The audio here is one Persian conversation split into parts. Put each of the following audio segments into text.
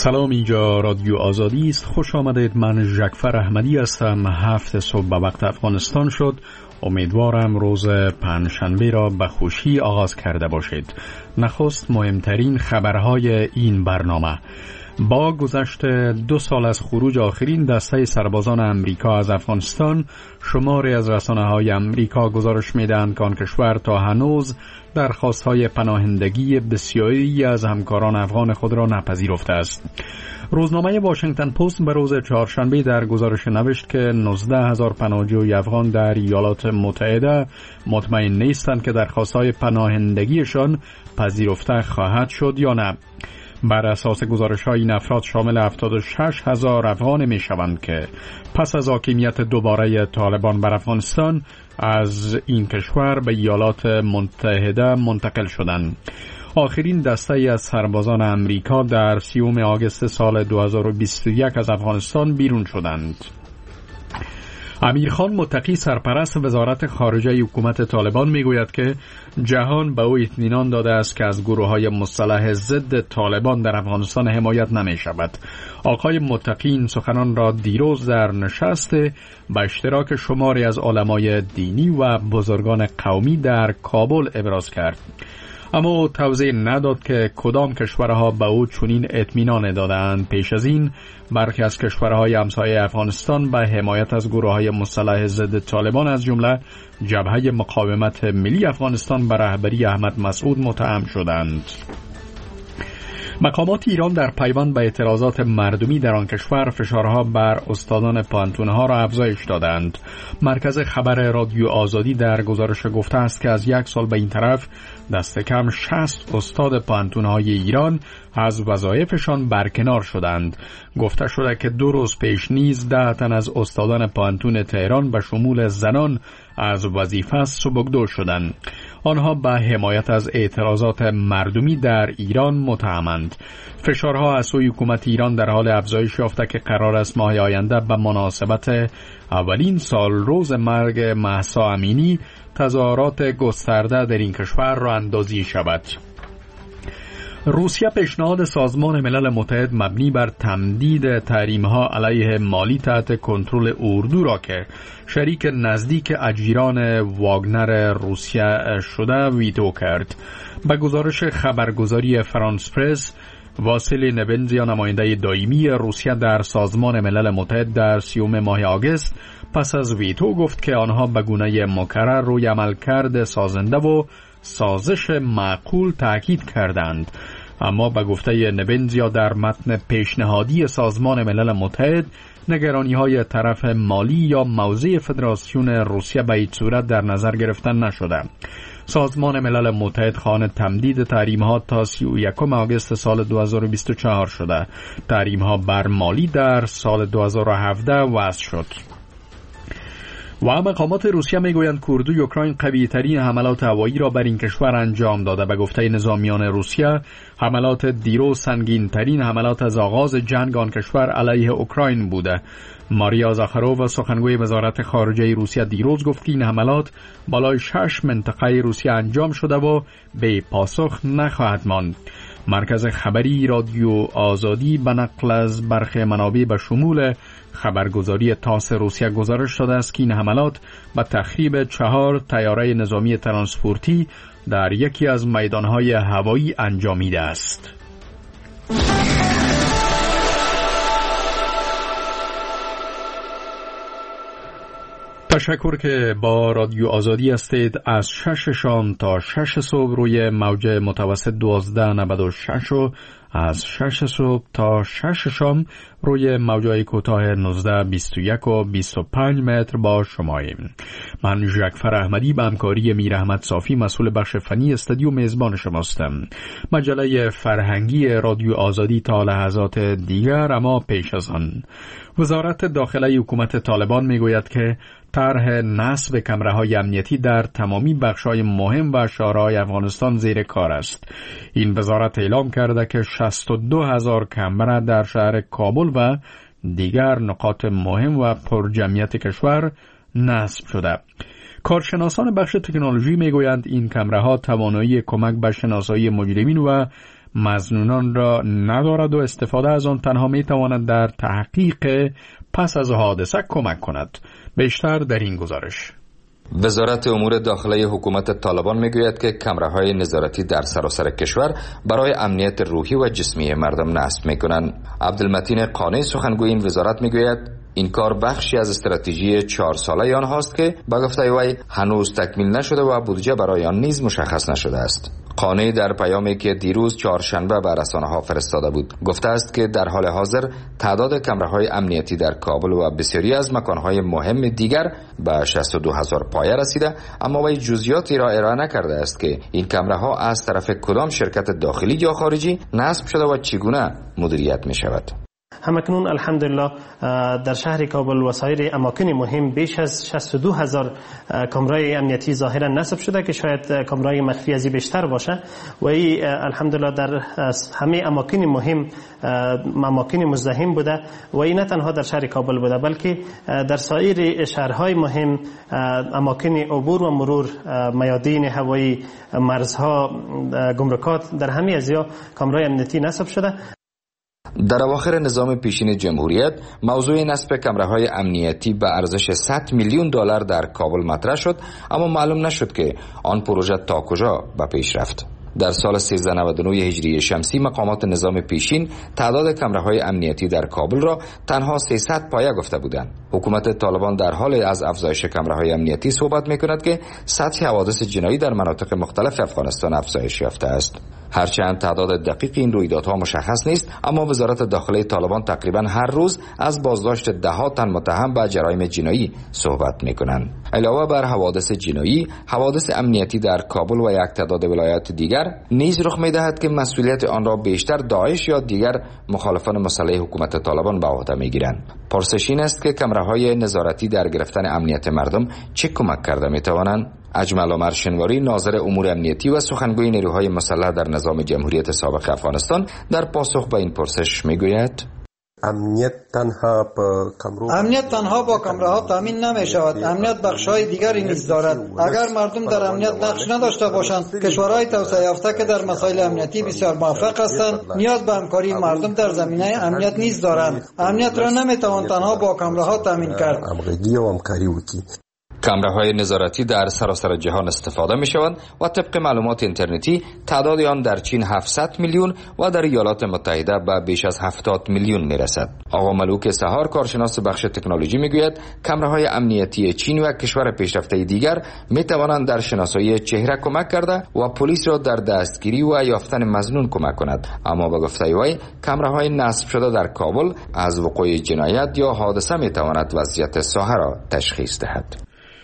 سلام، اینجا رادیو آزادی است. خوش آمدید. من ژکفر احمدی هستم. 7 صبح به وقت افغانستان شد. امیدوارم روز پنجشنبه را به خوشی آغاز کرده باشید. نخست مهمترین خبرهای این برنامه. با گذشت 2 سال از خروج آخرین دسته سربازان امریکا از افغانستان، شماری از رسانه‌های امریکا گزارش می‌دهند که آن کشور تا هنوز درخواست‌های پناهندگی بسیاری از همکاران افغان خود را نپذیرفته است. روزنامه واشنگتن پست به روز چهارشنبه در گزارش نوشت که 19,000 پناهجوی افغان در ایالات متحده مطمئن نیستند که درخواست‌های پناهندگیشان پذیرفته خواهد شد یا نه. بر اساس گزارش‌های این افراد شامل 76,000 افغان می‌شوند که پس از حاکمیت دوباره طالبان بر افغانستان از این کشور به ایالات متحده منتقل شدند. آخرین دسته از سربازان امریکا در 30 آگوست سال 2021 از افغانستان بیرون شدند. امیرخان متقی، سرپرست وزارت خارجه حکومت طالبان، میگوید که جهان به او اطمینان داده است که از گروه‌های مسلح ضد طالبان در افغانستان حمایت نمی شود. آقای متقی این سخنان را دیروز در نشست به اشتراک شماری از علمای دینی و بزرگان قومی در کابل ابراز کرد. اما توضیح نداد که کدام کشورها به او چنین اطمینان دادند. پیش از این برخی از کشورهای همسایه افغانستان به حمایت از گروه‌های مسلح ضد طالبان از جمله جبهه مقاومت ملی افغانستان به رهبری احمد مسعود متهم شدند. مقامات ایران در پیوند به اعتراضات مردمی در آن کشور فشارها بر استادان پانتونها را افزایش دادند. مرکز خبر رادیو آزادی در گزارش گفته است که از 1 سال به این طرف دست کم 60 استاد پانتونهای ایران از وظایفشان برکنار شدند. گفته شده که 2 روز پیش نیز 10 تن از استادان پانتون تهران به شمول زنان از وظیفه سبکدو شدند. آنها به حمایت از اعتراضات مردمی در ایران متهمند. فشارها از سوی حکومت ایران در حال افزایش یافته که قرار است ماه آینده به مناسبت اولین سال روز مرگ مهسا امینی تظاهرات گسترده در این کشور راه اندازی شود. روسیه پیشنهاد سازمان ملل متحد مبنی بر تمدید تحریم‌ها علیه مالی تحت کنترل اردو را که شریک نزدیک اجیران واگنر روسیه شده ویتو کرد. به گزارش خبرگزاری فرانس پرس، واسیلی نبنزیا، نماینده دائمی روسیه در سازمان ملل متحد، در 30 ماه آگوست پس از ویتو گفت که آنها به گونه مکرر روی عملکرد سازنده و سازش معقول تاکید کردند. اما به گفته نبنزیا در متن پیشنهادی سازمان ملل متحد نگرانی‌های طرف مالی یا موضع فدراسیون روسیه به هیچ صورت در نظر گرفته نشده. سازمان ملل متحد خواهان تمدید تحریم‌ها تا 31 آگوست سال 2024 شده. تحریم‌ها بر مالی در سال 2017 وضع شد. و مقامات روسیه میگویند که اردوی اوکراین قوی‌ترین حملات هوایی را بر این کشور انجام داده. به گفته نظامیان روسیه، حملات دیروز سنگین‌ترین حملات از آغاز جنگ آن کشور علیه اوکراین بوده. ماریا زاخارووا، سخنگوی وزارت خارجه روسیه، دیروز گفت که این حملات بالای 6 منطقه روسیه انجام شده و بی پاسخ نخواهد ماند. مرکز خبری رادیو آزادی به نقل از برخی منابع به شمول خبرگزاری تاس روسیه گزارش داده است که این حملات به تخریب 4 طیاره نظامی ترانسپورتی در یکی از میدانهای هوایی انجامیده است. تشکر که با رادیو آزادی هستید. از 6 شام تا 6 صبح روی موج متوسط 1296 و از 6 صبح تا 6 شام روی موجهای کوتاه 19، 21 و 25 متر با شماییم. من ژکفر احمدی به همکاری میر احمد صافی مسئول بخش فنی استودیو میزبان شماستم. مجله فرهنگی رادیو آزادی تا لحظات دیگر. اما پیش از آن، وزارت داخله حکومت طالبان میگوید که طرح نصب کمره‌های امنیتی در تمامی بخش‌های مهم و شهرهای افغانستان زیر کار است. این وزارت اعلام کرده که 62,000 کمره در شهر کابل و دیگر نقاط مهم و پرجمعیت کشور نصب شده. کارشناسان بخش تکنولوژی میگویند این کمره‌ها توانایی کمک به شناسایی مجرمین و مظنونان را ندارد و استفاده از آن تنها می تواند در تحقیق پس از حادثه کمک کند. بیشتر در این گزارش. وزارت امور داخلی حکومت طالبان میگوید که کمره‌های نظارتی در سراسر کشور برای امنیت روحی و جسمی مردم نصب میکنند. عبدالمتین قانی سخنگوی این وزارت میگوید این کار بخشی از استراتژی 4 ساله آنهاست که به گفته وی هنوز تکمیل نشده و بودجه برای آن نیز مشخص نشده است. قانی در پیامی که دیروز چهارشنبه به رسانه‌ها فرستاده بود گفته است که در حال حاضر تعداد کمره‌های امنیتی در کابل و بسیاری از مکان‌های مهم دیگر به 62,000 پایه رسیده، اما وی جزئیاتی را ارائه نکرده است که این کمره‌ها از طرف کدام شرکت داخلی یا خارجی نصب شده و چگونه مدیریت می‌شود. همکنون الحمدلله در شهر کابل و سایر اماکن مهم بیش از 62,000 کامرای امنیتی ظاهرا نصب شده که شاید کامرای مخفی ازی بیشتر باشه و این الحمدلله در همه اماکن مهم اماکن مزدحم بوده و این نه تنها در شهر کابل بوده بلکه در سایر شهرهای مهم اماکن عبور و مرور، میادین هوایی، مرزها، گمرکات، در همه ازیا کامرای امنیتی نصب شده. در اواخر نظام پیشین جمهوریت موضوع نصب کمره‌های امنیتی به ارزش 100 میلیون دلار در کابل مطرح شد، اما معلوم نشد که آن پروژه تا کجا به پیش رفت. در سال 1399 هجری شمسی مقامات نظام پیشین تعداد کمره‌های امنیتی در کابل را تنها 300 پایه گفته بودند. حکومت طالبان در حال از افزایش کمره‌های امنیتی صحبت می‌کند که سطح حوادث جنایی در مناطق مختلف افغانستان افزایش یافته است. هرچند تعداد دقیق این رویدادها مشخص نیست، اما وزارت داخلی طالبان تقریبا هر روز از بازداشت ده‌ها تن متهم به جرایم جنایی صحبت می‌کنند. علاوه بر حوادث جنایی، حوادث امنیتی در کابل و یک تعداد ولایات دیگر نیز رخ می‌دهد که مسئولیت آن را بیشتر داعش یا دیگر مخالفان مسلح حکومت طالبان به عهده می‌گیرند. پرسش این است که کمره‌های نظارتی در گرفتن امنیت مردم چه کمک کرده می‌توانند؟ اجمل عمر شنواری ناظر امور امنیتی و سخنگوی نیروهای مسلح در نظام جمهوریت سابق افغانستان در پاسخ به این پرسش میگوید امنیت تنها با کمره‌ها تامین نمی شود. امنیت بخش‌های دیگری نیز دارد. اگر مردم در امنیت نقش نداشته باشند، کشورهای توسعه یافته که در مسائل امنیتی بسیار موفق هستند نیاز به همکاری مردم در زمینه امنیت نیز دارند. امنیت را نمی‌توان تنها با کمره‌ها تامین کرد. کمره‌های نظارتی در سراسر جهان استفاده می‌شوند و طبق معلومات اینترنتی تعداد آن در چین 700 میلیون و در ایالات متحده به بیش از 70 میلیون می‌رسد. آقا ملوک سهار کارشناس بخش تکنولوژی می‌گوید کمره‌های امنیتی چین و کشور پیشرفته دیگر می‌توانند در شناسایی چهره کمک کرده و پلیس را در دستگیری و یافتن مظنون کمک کند، اما به گفته وی کمره‌های نصب شده در کابل از وقوع جنایت یا حادثه می‌تواند وضعیت ساحه را تشخیص دهد.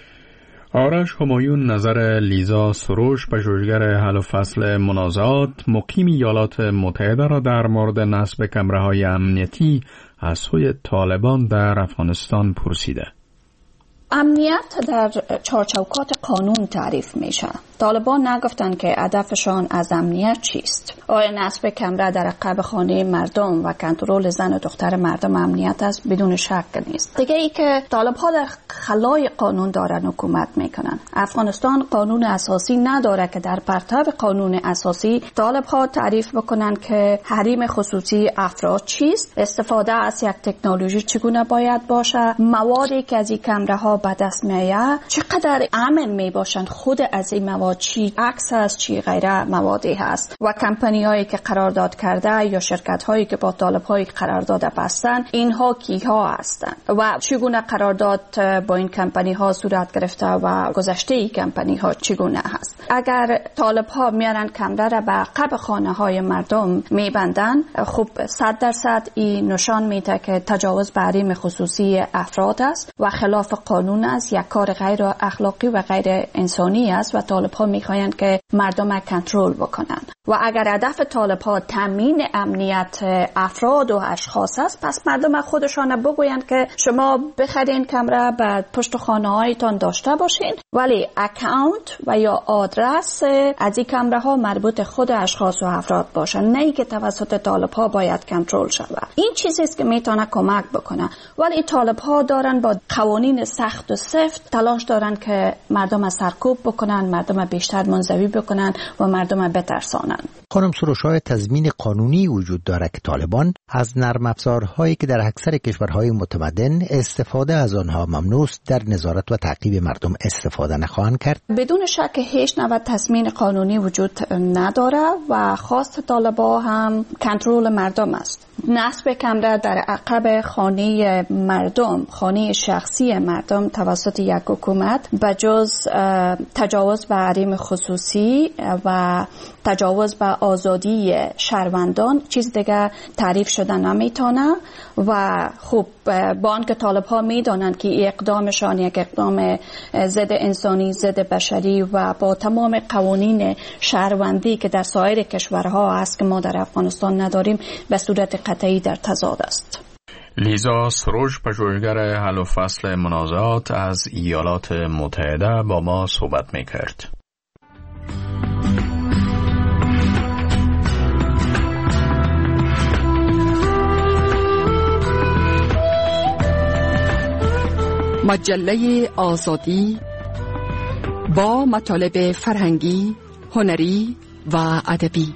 آرش همایون نظر لیزا سروش پژوهشگر حل و فصل منازعات مقیم ایالات متحده را در مورد نصب کمره‌های امنیتی از سوی طالبان در افغانستان پرسیده. امنیت در چارچوکات قانون تعریف میشه. طالبان نگفتن که هدفشان از امنیت چیست. آیا نصب کمره در عقب خانه مردم و کنترل زن و دختر مردم امنیت است؟ بدون شک نیست. دیگه ای که طالب‌ها در خلای قانون دارن حکومت میکنن. افغانستان قانون اساسی نداره که در پرتو قانون اساسی طالب‌ها تعریف بکنن که حریم خصوصی افراد چیست، استفاده از یک تکنولوژی چگونه باید باشه، موادی که از این کمره ها به دست میاد چقدر امن می باشند، خود از این مواد چی عکس است چی غیره موادی هست و کمپانی هایی که قرارداد کرده یا شرکت هایی که با طالب های قرارداد بستن اینها کیها هستند و چگونه قرارداد با این کمپانی ها صورت گرفته و گذشته این کمپانی ها چگونه هست. اگر طالب ها میارن کمره را به عقب خانه های مردم میبندن، خب 100% این نشان میده که تجاوز به حریم خصوصی افراد است و خلاف قانون است، یک کار غیر اخلاقی و غیر انسانی است و طالب ها میخواین که مردم کنترل بکنن و اگر هدف طالب ها تامین امنیت افراد و اشخاص است، پس مردم خودشان بگویند که شما بخرین کمره بعد پشت خانه هایتان داشته باشین، ولی اکانت و یا آدرس از این کمره ها مربوط خود اشخاص و افراد باشن، نه ای که توسط طالب ها باید کنترل شود. این چیزی است که میتونه کمک بکنه، ولی طالب ها دارن با قوانین سخت و سفت تلاش دارن که مردم سرکوب بکنن، مردم بیشتر منزوی بکنن و مردم بترسانن. کنند. خانم سروش، تضمین قانونی وجود دارد که طالبان از نرم افزارهایی که در اکثر کشورهای متمدن استفاده از آنها ممنوع است در نظارت و تعقیب مردم استفاده نخواهند کرد؟ بدون شک هیچ نوع تضمین قانونی وجود نداره و خواست طالبان هم کنترل مردم است. نصب کمره در عقب خانه مردم، خانه شخصی مردم توسط یک حکومت به جز تجاوز به حریم خصوصی و تجاوز به آزادی شهروندان چیز دیگه تعریف شده نمیتونه و خب با آنکه طالب ها میدانند که اقدامشان یک اقدام ضد انسانی، ضد بشری و با تمام قوانین شهروندی که در سایر کشورها هست که ما در افغانستان نداریم به صورت قطعی در تضاد است. لیزا سروش، پژوهشگر حل و فصل منازعات از ایالات متحده، با ما صحبت میکرد. مجله آزادی با مطالب فرهنگی، هنری و ادبی.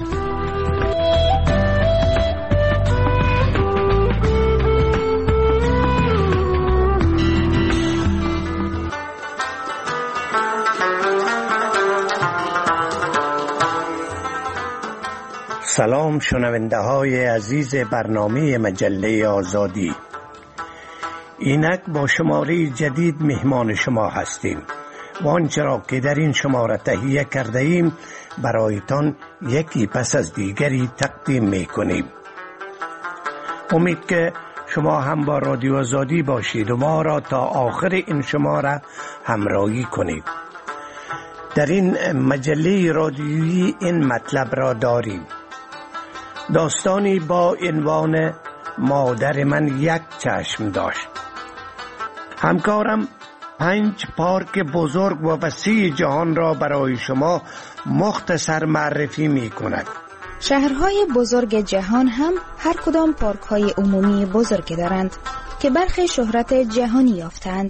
سلام شنونده های عزیز برنامه مجله آزادی. اینک با شماره جدید مهمان شما هستیم و آنچه را که در این شماره تهیه کرده ایم برایتان یکی پس از دیگری تقدیم می کنیم. امید که شما هم با رادیو آزادی باشید و ما را تا آخر این شماره همراهی کنید. در این مجله رادیویی این مطلب را داریم: داستانی با عنوان مادر من یک چشم داشت. همکارم 5 پارک بزرگ و وسیع جهان را برای شما مختصر معرفی می کند. شهرهای بزرگ جهان هم هر کدام پارک های عمومی بزرگ دارند که برخی شهرت جهانی یافتند.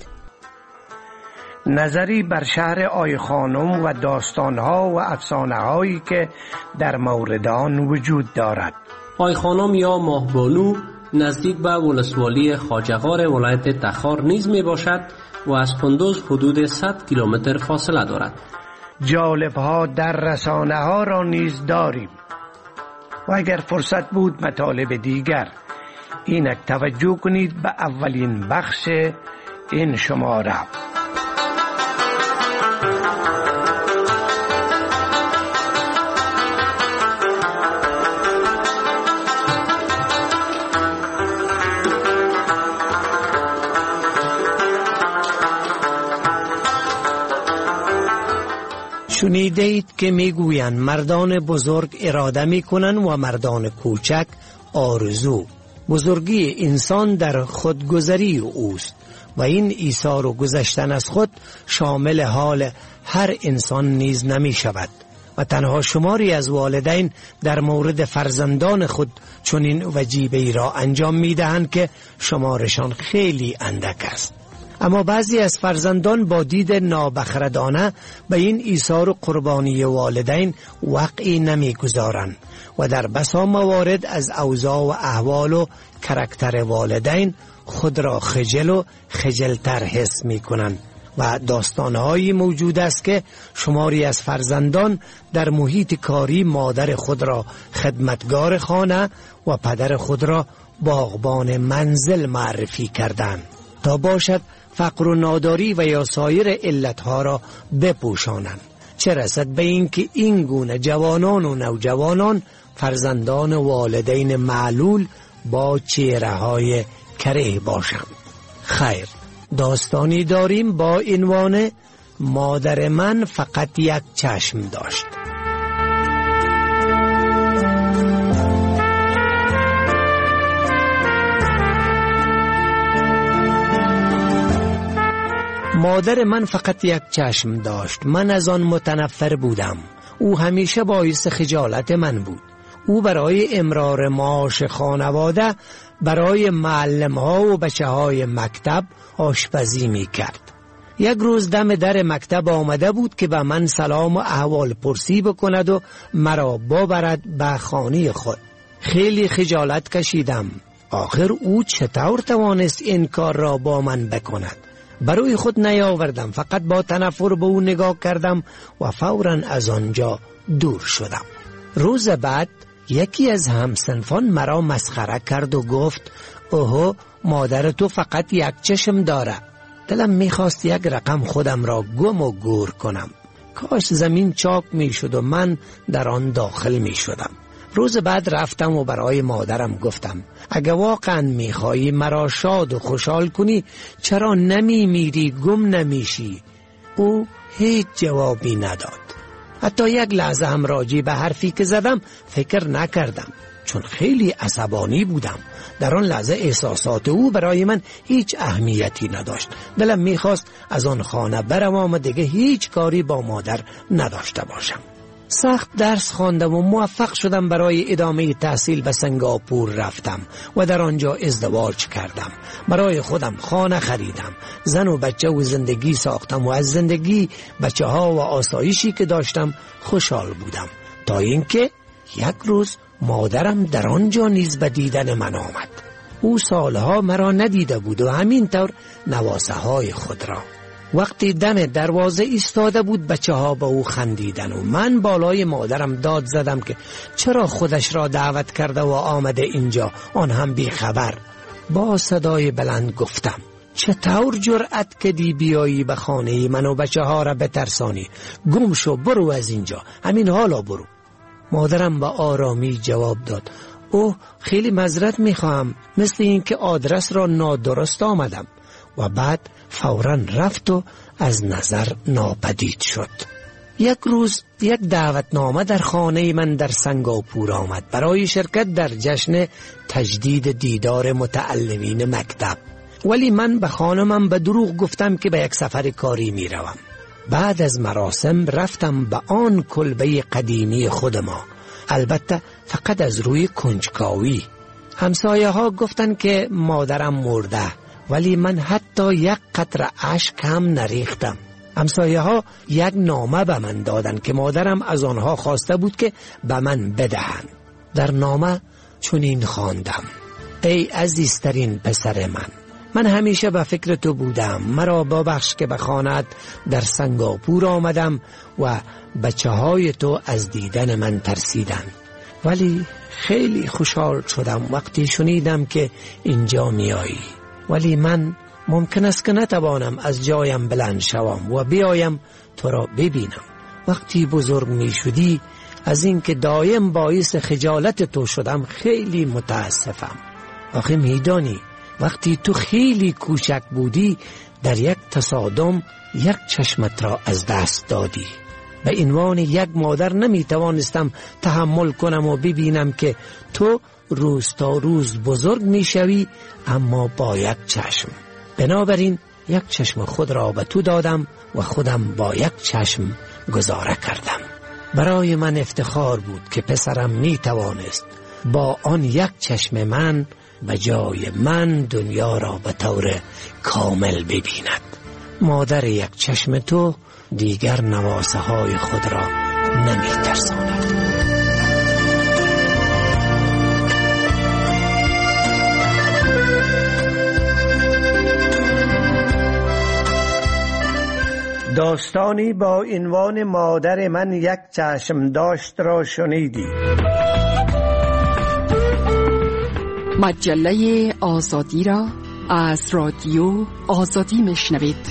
نظری بر شهر آی خانم و داستانها و افسانه‌هایی که در مورد آن وجود دارد. آی خانم یا ماهبانو نزدیک به ولسوالی خواجه‌غار ولایت تخار نیز می باشد و از کندوز حدود 100 کیلومتر فاصله دارد. جالب‌ها در رسانه‌ها را نیز داریم و اگر فرصت بود مطالب دیگر. اینک توجه کنید به اولین بخش این شماره. شنیده اید که میگویند مردان بزرگ اراده میکنند و مردان کوچک آرزو. بزرگی انسان در خودگذری اوست و این ایثار و گذشتن از خود شامل حال هر انسان نیز نمی شود و تنها شماری از والدین در مورد فرزندان خود چنین وجیبه‌ای را انجام میدهند که شمارشان خیلی اندک است. اما بعضی از فرزندان با دید نابخردانه به این ایثار و قربانی والدین وقعی نمیگذارند و در بسا موارد از اوضاع و احوال و کرکتر والدین خود را خجل و خجلتر حس می کنند و داستانهایی موجود است که شماری از فرزندان در محیط کاری مادر خود را خدمتگار خانه و پدر خود را باغبان منزل معرفی کردند تا باشد فقر و ناداری و یا سایر علتها را بپوشانند، چه رسد به این که این گونه جوانان و نوجوانان فرزندان والدین معلول با چهره‌های کره باشند. خیر، داستانی داریم با عنوان مادر من فقط یک چشم داشت. مادر من فقط یک چشم داشت. من از آن متنفر بودم. او همیشه باعث خجالت من بود. او برای امرار معاش خانواده برای معلم‌ها و بچه‌های مکتب آشپزی می‌کرد. یک روز دم در مکتب آمده بود که به من سلام و احوال پرسی بکند و مرا ببرد به خانه خود. خیلی خجالت کشیدم. آخر او چطور توانست این کار را با من بکند؟ برای خود نیاوردم، فقط با تنفر به او نگاه کردم و فوراً از آنجا دور شدم. روز بعد یکی از همسنفان مرا مسخره کرد و گفت اوه، مادر تو فقط یک چشم داره. دلم میخواست یک رقم خودم را گم و گور کنم. کاش زمین چاک میشد و من در آن داخل میشدم. روز بعد رفتم و برای مادرم گفتم اگه واقعا میخوایی مرا شاد و خوشحال کنی چرا نمیمیری، گم نمیشی؟ او هیچ جوابی نداد. حتی یک لحظه هم راجع به حرفی که زدم فکر نکردم، چون خیلی عصبانی بودم. در آن لحظه احساسات او برای من هیچ اهمیتی نداشت. دلم میخواست از آن خانه بروم و دیگه هیچ کاری با مادر نداشته باشم. سخت درس خواندم و موفق شدم. برای ادامه تحصیل به سنگاپور رفتم و در آنجا ازدواج کردم. برای خودم خانه خریدم، زن و بچه و زندگی ساختم و از زندگی، بچه ها و آسایشی که داشتم خوشحال بودم، تا اینکه یک روز مادرم در آنجا نیز به دیدن من آمد. او سالها مرا ندیده بود و همینطور نواسه های خود را. وقتی دم دروازه ایستاده بود بچه ها به او خندیدن و من بالای مادرم داد زدم که چرا خودش را دعوت کرده و آمده اینجا، آن هم بی خبر. با صدای بلند گفتم چطور جرأت کردی بیایی به خانه من و بچه ها را بترسانی؟ گم شو، برو از اینجا، همین حالا برو. مادرم با آرامی جواب داد اوه، خیلی معذرت میخواهم، مثل این که آدرس را نادرست آمدم. و بعد فوراً رفت و از نظر ناپدید شد. یک روز یک دعوتنامه در خانه من در سنگاپور آمد برای شرکت در جشن تجدید دیدار متعلمین مکتب، ولی من به خانمم به دروغ گفتم که به یک سفر کاری می روم. بعد از مراسم رفتم به آن کلبه قدیمی خود ما، البته فقط از روی کنجکاوی. همسایه ها گفتن که مادرم مرده، ولی من حتی یک قطره اشک هم نریختم. همسایه ها یک نامه به من دادن که مادرم از آنها خواسته بود که به من بدهند. در نامه چنین خواندم ای عزیزترین پسر من همیشه به فکر تو بودم. مرا ببخش که به خانه‌ات در سنگاپور آمدم و بچه های تو از دیدن من ترسیدن، ولی خیلی خوشحال شدم وقتی شنیدم که اینجا میایی. ولی من ممکن است که نتوانم از جایم بلند شوم و بیایم تو را ببینم. وقتی بزرگ می شدی از اینکه دایم باعث خجالت تو شدم خیلی متاسفم. آخه میدانی وقتی تو خیلی کوچک بودی در یک تصادم یک چشمت را از دست دادی. به عنوان یک مادر نمی توانستم تحمل کنم و ببینم که تو روز تا روز بزرگ می شوی اما با یک چشم. بنابراین یک چشم خود را به تو دادم و خودم با یک چشم گذاره کردم. برای من افتخار بود که پسرم می توانست با آن یک چشم من به جای من دنیا را به طور کامل ببیند. مادر یک چشم تو دیگر نواسه های خود را نمی ترساند. داستانی با عنوان مادر من یک چشم داشت را شنیدی. مجله آزادی را از رادیو آزادی میشنوید.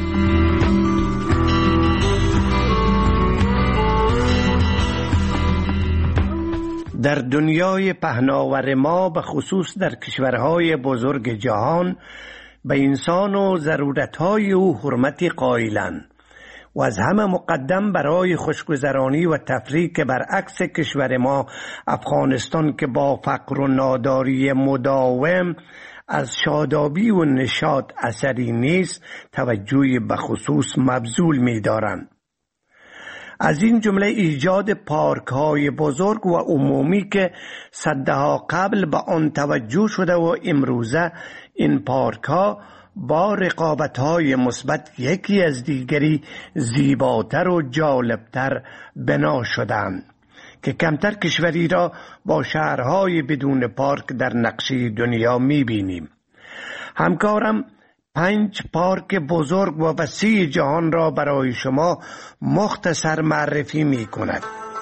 در دنیای پهناور ما به خصوص در کشورهای بزرگ جهان به انسان و ضرورتهای او حرمتی قائلند و از همه مقدم برای خوشگذرانی و تفریح که برعکس کشور ما افغانستان که با فقر و ناداری مداوم از شادابی و نشاط اثری نیست توجهی به خصوص مبذول می دارند. از این جمله ایجاد پارک های بزرگ و عمومی که صدها قبل به آن توجه شده و امروزه این پارک ها با رقابت‌های مثبت یکی از دیگری زیباتر و جالبتر بنا شدند که کمتر کشوری را با شهرهای بدون پارک در نقشه دنیا می‌بینیم. همکارم 5 پارک بزرگ و وسیع جهان را برای شما مختصر معرفی می‌کند.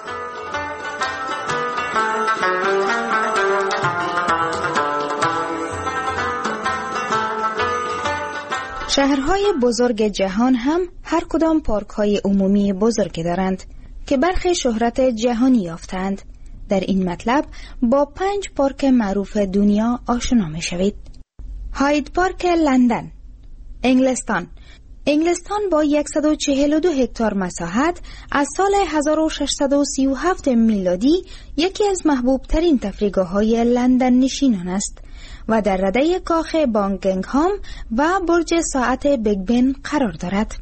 شهرهای بزرگ جهان هم هر کدام پارک‌های عمومی بزرگ دارند که برخی شهرت جهانی یافتند. در این مطلب با 5 پارک معروف دنیا آشنا می‌شوید. هاید پارک لندن، انگلستان با 142 هکتار مساحت از سال 1637 میلادی یکی از محبوب ترین تفریحگاه‌های لندن نشینان است و در رده کاخ باکینگهام و برج ساعت بیگ بن قرار دارد.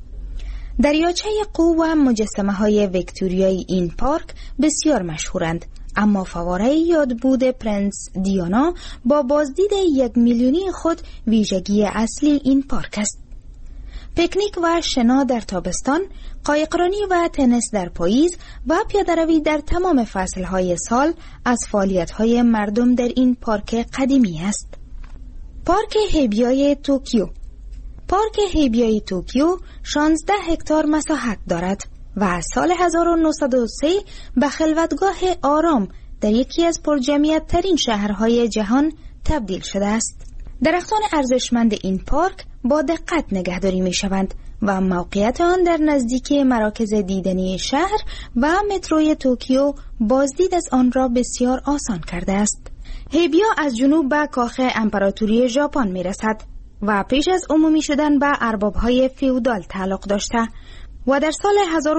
دریاچه قو و مجسمه‌های ویکتوریایی این پارک بسیار مشهورند، اما فواره یادبود پرنس دیانا با بازدید 1 میلیونی خود ویژگی اصلی این پارک است. پیکنیک و شنا در تابستان، قایقرانی و تنیس در پاییز و پیاده‌روی در تمام فصل‌های سال از فعالیت‌های مردم در این پارک قدیمی است. پارک هیبیای توکیو، پارک هیبیای توکیو 16 هکتار مساحت دارد و از سال 1903 به خلوتگاه آرام در یکی از پرجمعیت ترین شهرهای جهان تبدیل شده است. درختان ارزشمند این پارک با دقت نگهداری می شوند و موقعیت آن در نزدیکی مراکز دیدنی شهر و متروی توکیو بازدید از آن را بسیار آسان کرده است. هیبیا از جنوب به کاخ امپراتوری ژاپن می رسد و پیش از عمومی شدن به ارباب‌های فئودال تعلق داشته و در سال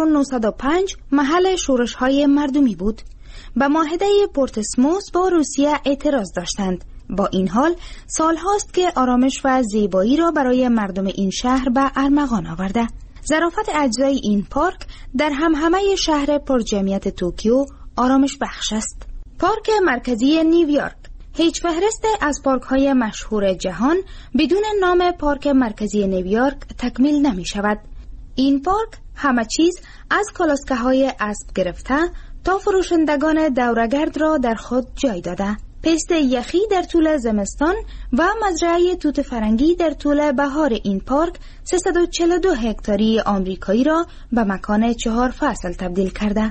1905 محل شورش‌های مردمی بود. به معاهده پورتسموس با روسیه اعتراض داشتند. با این حال سال هاست که آرامش و زیبایی را برای مردم این شهر به ارمغان آورده. ظرافت اجزای این پارک در همهمه شهر پرجمعیت توکیو آرامش بخش است. پارک مرکزی نیویورک، هیچ فهرست از پارک‌های مشهور جهان بدون نام پارک مرکزی نیویورک تکمیل نمی شود. این پارک همه چیز از کالسکه‌های اسب گرفته تا فروشندگان دورگرد را در خود جای داده. پیست یخی در طول زمستان و مزرعه توت فرنگی در طول بهار این پارک 342 هکتاری آمریکایی را به مکان 4 فصل تبدیل کرده.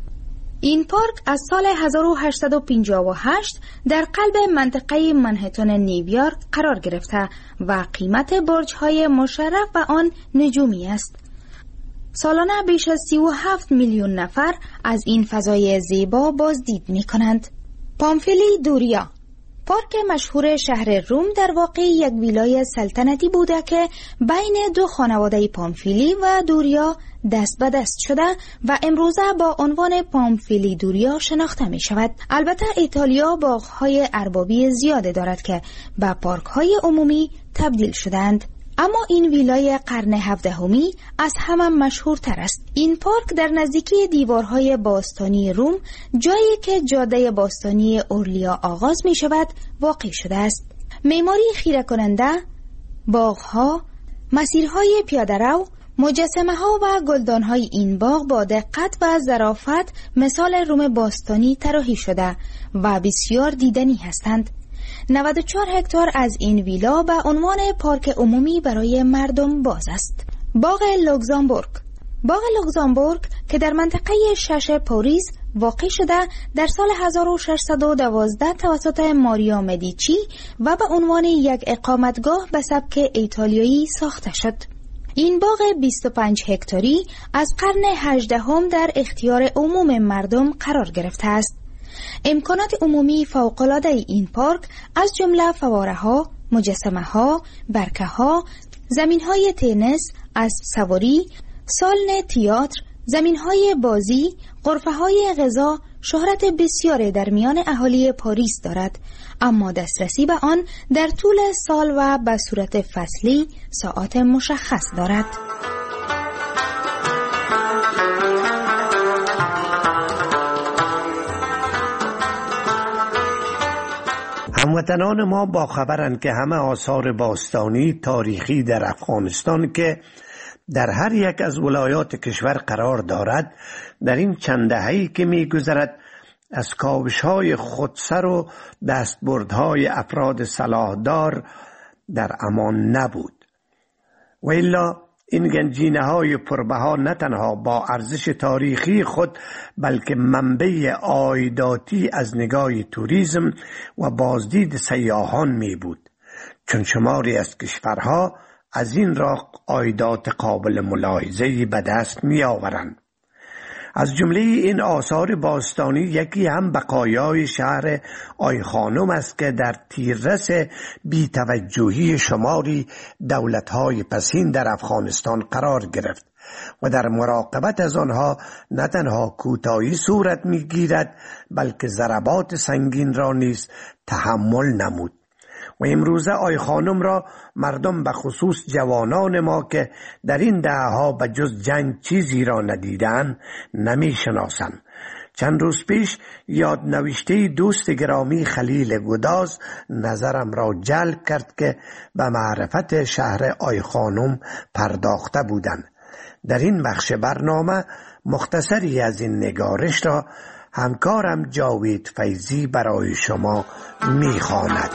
این پارک از سال 1858 در قلب منطقه منهتن نیویورک قرار گرفته و قیمت برج‌های مشرف و آن نجومی است. سالانه بیش از 37 میلیون نفر از این فضای زیبا بازدید می کنند. پامفیلی دوریا، پارک مشهور شهر روم در واقع یک ویلای سلطنتی بوده که بین 2 خانواده پامفیلی و دوریا دست به دست شده و امروزه با عنوان پامفیلی دوریا شناخته می شود. البته ایتالیا باغ‌های اربابی زیاده دارد که به پارک‌های عمومی تبدیل شدند. اما این ویلای قرن 17 از همه مشهورتر است. این پارک در نزدیکی دیوارهای باستانی روم، جایی که جاده باستانی اورلیا آغاز می شود، واقع شده است. معماری خیره کننده، باغ‌ها، مسیرهای پیاده‌رو، مجسمه‌ها و گلدان‌های این باغ با دقت و ظرافت مثال روم باستانی طراحی شده و بسیار دیدنی هستند. 94 هکتار از این ویلا به عنوان پارک عمومی برای مردم باز است. باغ لوکزامبورگ، باغ لوکزامبورگ که در منطقه 6 پاریس واقع شده در سال 1612 توسط ماریا مدیچی و به عنوان یک اقامتگاه به سبک ایتالیایی ساخته شد. این باغ 25 هکتاری از قرن 18 در اختیار عموم مردم قرار گرفته است. امکانات عمومی فوق‌العاده این پارک از جمله فواره‌ها، مجسمه‌ها، برکه‌ها، زمین‌های تنیس، اسب سواری، سالن تئاتر، زمین‌های بازی، غرفه‌های غذا شهرت بسیاری در میان اهالی پاریس دارد، اما دسترسی به آن در طول سال و به صورت فصلی ساعات مشخص دارد. هموطنان ما باخبرند که همه آثار باستانی تاریخی در افغانستان که در هر یک از ولایات کشور قرار دارد در این چند دهه‌ای که می‌گذرد از کاوش‌های خودسر و دستبردهای افراد صلاحدار در امان نبود و الا این گنجینه‌های پربها نه تنها با ارزش تاریخی خود بلکه منبع عایداتی از نگاه توریسم و بازدید سیاحان می بود، چون شماری از کشورها از این راه عایدات قابل ملاحظه‌ای به دست می آورند. از جمله این آثار باستانی یکی هم بقایای شهر آیخانم است که در تیررس بی‌توجهی شماری دولت‌های پسین در افغانستان قرار گرفت و در مراقبت از آنها نه تنها کوتاهی صورت می‌گیرد بلکه ضربات سنگین را نیز تحمل نمود و امروزه آیخانم را مردم به خصوص جوانان ما که در این دهه‌ها به جز جنگ چیزی را ندیدند نمی‌شناسند. چند روز پیش یادنوشته دوست گرامی خلیل گداز نظرم را جلب کرد که به معرفت شهر آیخانم پرداخته بودند. در این بخش برنامه مختصری از این نگارش را همکارم جاوید فیضی برای شما می‌خواند.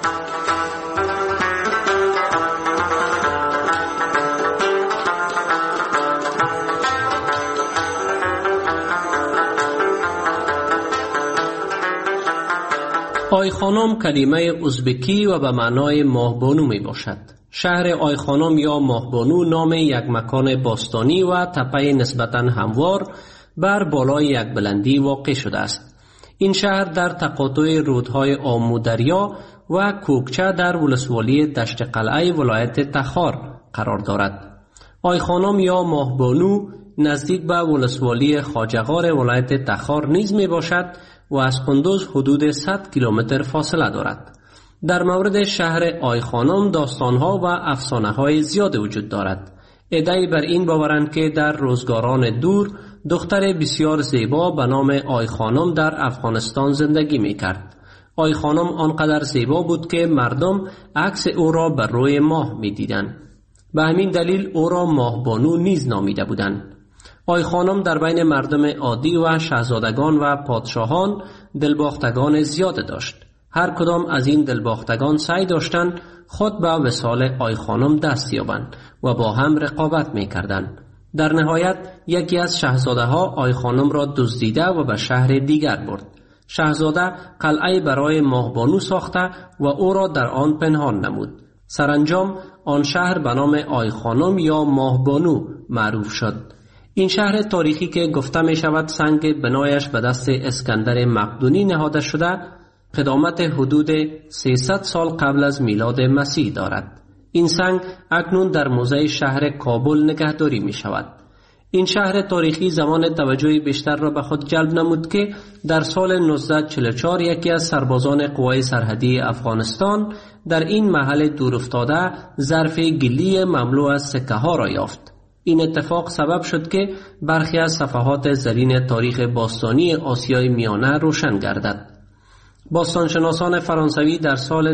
آیخانم کلمه ازبکی و به معنای ماهبانو می باشد. شهر آیخانم یا ماهبانو نام یک مکان باستانی و تپه نسبتاً هموار بر بالای یک بلندی واقع شده است. این شهر در تقاطع رودهای آمو دریا و کوکچه در ولسوالی دشت قلعه ولایت تخار قرار دارد. آیخانم یا ماهبانو نزدیک به ولسوالی خواجه‌غار ولایت تخار نیز می باشد و از قندوز حدود 100 کیلومتر فاصله دارد. در مورد شهر آیخانم داستانها و افسانه‌های زیاد وجود دارد. عده‌ای بر این باورند که در روزگاران دور دختر بسیار زیبا به نام آیخانم در افغانستان زندگی می‌کرد. آیخانم آنقدر زیبا بود که مردم عکس او را بر روی ماه می‌دیدند. به همین دلیل او را ماهبانو نیز نامیده بودند. آیخانم در بین مردم عادی و شاهزادگان و پادشاهان دلباختگان زیاد داشت. هر کدام از این دلباختگان سعی داشتند خود به وصال آیخانم دست یابند و با هم رقابت می‌کردند. در نهایت یکی از شاهزاده ها آیخانم را دزدیده و به شهر دیگر برد. شاهزاده قلعه برای ماهبانو ساخته و او را در آن پنهان نمود. سرانجام آن شهر به نام آیخانم یا ماهبانو معروف شد. این شهر تاریخی که گفته می شود سنگ بنایش به دست اسکندر مقدونی نهاده شده، قدامت حدود 300 سال قبل از میلاد مسیح دارد. این سنگ اکنون در موزه شهر کابل نگهداری می شود. این شهر تاریخی زمان توجه بیشتر را به خود جلب نمود که در سال 1944 یکی از سربازان قوای سرحدی افغانستان در این محل دورافتاده ظرف گلی مملو از سکه ها را یافت. این اتفاق سبب شد که برخی از صفحات زرین تاریخ باستانی آسیای میانه روشن گردد. باستانشناسان فرانسوی در سال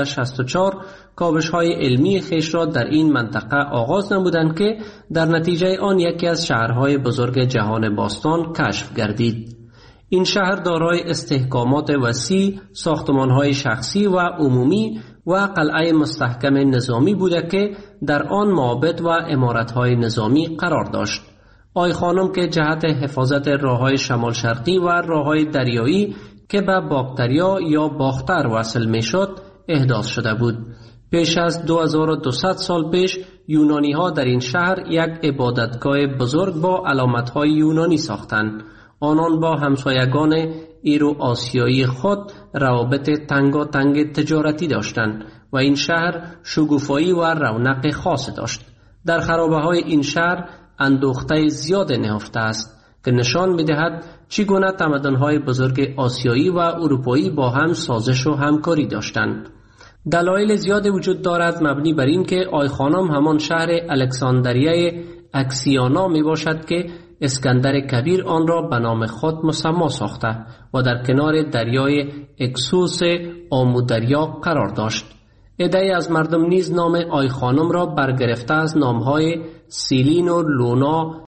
1964 کاوش‌های علمی خیش را در این منطقه آغاز نمودند که در نتیجه آن یکی از شهرهای بزرگ جهان باستان کشف گردید. این شهر دارای استحکامات وسیع، ساختمان‌های شخصی و عمومی و قلعه مستحکم نظامی بوده که در آن معابد و عمارت‌های نظامی قرار داشت. آیخانم که جهت حفاظت راه‌های شمال شرقی و راه‌های دریایی که به باکتریا یا باختر وصل می شد احداث شده بود. پیش از 2200 سال پیش یونانی ها در این شهر یک عبادتگاه بزرگ با علامت های یونانی ساختند. آنان با همسایگان ایرو آسیایی خود روابط تنگاتنگ تجارتی داشتند و این شهر شگوفایی و رونق خاص داشت. در خرابه های این شهر اندوخته زیاد نهفته است که نشان می‌دهد چگونه تمدن‌های بزرگ آسیایی و اروپایی با هم سازش و همکاری داشتند. دلایل زیاد وجود دارد مبنی بر این که آیخانم همان شهر الکساندریه اکسیانا می باشد که اسکندر کبیر آن را به نام خود مسمی ساخته و در کنار دریای اکسوس آمودریا قرار داشت. عده‌ای از مردم نیز نام آی خانم را برگرفته از نامهای سیلین و لونا